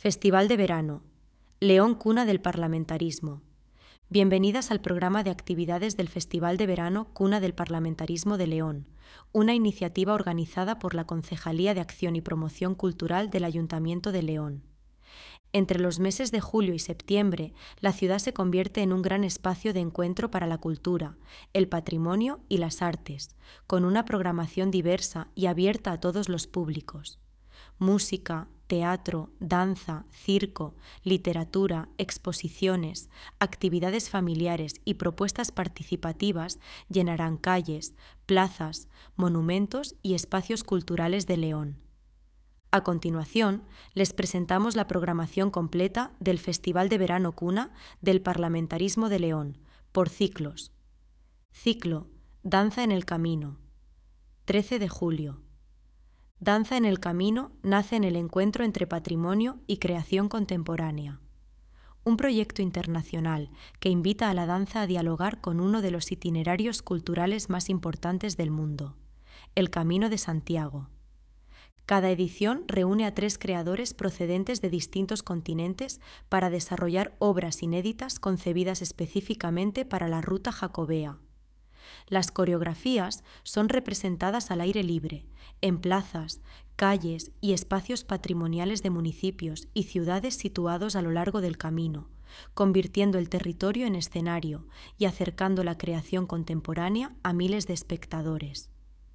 Festival de Verano. León, cuna del parlamentarismo. Bienvenidas al programa de actividades del Festival de Verano, cuna del parlamentarismo de León, una iniciativa organizada por la Concejalía de Acción y Promoción Cultural del Ayuntamiento de León. Entre los meses de julio y septiembre, la ciudad se convierte en un gran espacio de encuentro para la cultura, el patrimonio y las artes, con una programación diversa y abierta a todos los públicos. Música, teatro, danza, circo, literatura, exposiciones, actividades familiares y propuestas participativas llenarán calles, plazas, monumentos y espacios culturales de León. A continuación, les presentamos la programación completa del Festival de Verano Cuna del Parlamentarismo de León, por ciclos. Ciclo: Danza en el Camino. 13 de julio. Danza en el Camino nace en el encuentro entre patrimonio y creación contemporánea. Un proyecto internacional que invita a la danza a dialogar con uno de los itinerarios culturales más importantes del mundo, el Camino de Santiago. Cada edición reúne a 3 creadores procedentes de distintos continentes para desarrollar obras inéditas concebidas específicamente para la ruta jacobea. Las coreografías son representadas al aire libre, en plazas, calles y espacios patrimoniales de municipios y ciudades situados a lo largo del camino, convirtiendo el territorio en escenario y acercando la creación contemporánea a miles de espectadores.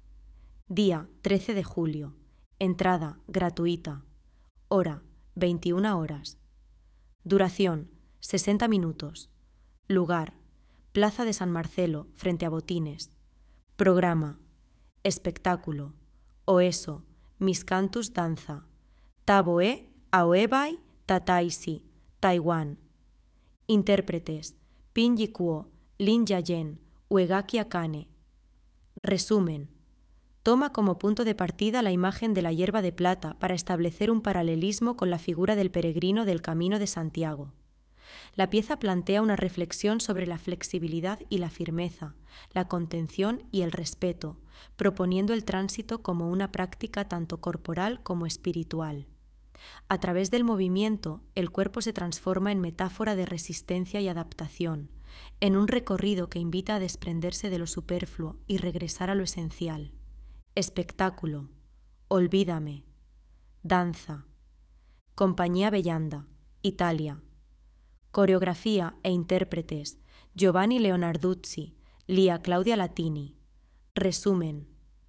Día 13 de julio. Entrada gratuita. Hora 21 horas. Duración 60 minutos. Lugar: Plaza de San Marcelo, frente a Botines. Programa: espectáculo, Oeso, Miscanthus Danza, Taboe Aoebai Tataisi, Taiwán. Intérpretes: Pin Yikuo, Lin Yayen, Uegaki Akane. Resumen: toma como punto de partida la imagen de la hierba de plata para establecer un paralelismo con la figura del peregrino del Camino de Santiago. La pieza plantea una reflexión sobre la flexibilidad y la firmeza, la contención y el respeto, proponiendo el tránsito como una práctica tanto corporal como espiritual. A través del movimiento, el cuerpo se transforma en metáfora de resistencia y adaptación, en un recorrido que invita a desprenderse de lo superfluo y regresar a lo esencial. Espectáculo: Olvídame. Danza: Compañía Bellanda, Italia. Coreografía e intérpretes: Giovanni Leonarduzzi, Lia Claudia Latini. Resumen: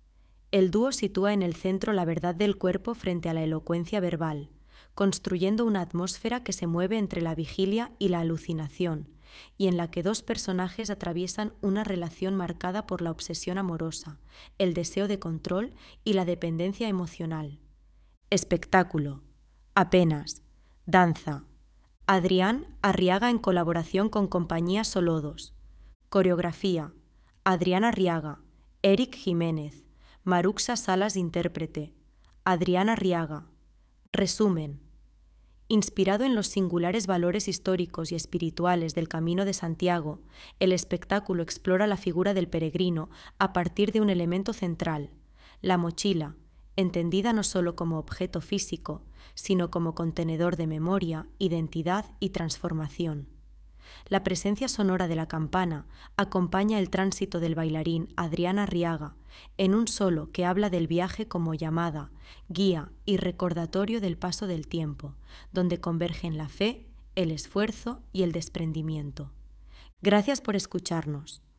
el dúo sitúa en el centro la verdad del cuerpo frente a la elocuencia verbal, construyendo una atmósfera que se mueve entre la vigilia y la alucinación, y en la que 2 personajes atraviesan una relación marcada por la obsesión amorosa, el deseo de control y la dependencia emocional. Espectáculo: Apenas. Danza: Adrián Arriaga en colaboración con Compañía Solodos. Coreografía: Adrián Arriaga, Eric Jiménez, Maruxa Salas intérprete, Adrián Arriaga. Resumen: inspirado en los singulares valores históricos y espirituales del Camino de Santiago, el espectáculo explora la figura del peregrino a partir de un elemento central, la mochila, entendida no solo como objeto físico, sino como contenedor de memoria, identidad y transformación. La presencia sonora de la campana acompaña el tránsito del bailarín Adrián Arriaga en un solo que habla del viaje como llamada, guía y recordatorio del paso del tiempo, donde convergen la fe, el esfuerzo y el desprendimiento. Gracias por escucharnos.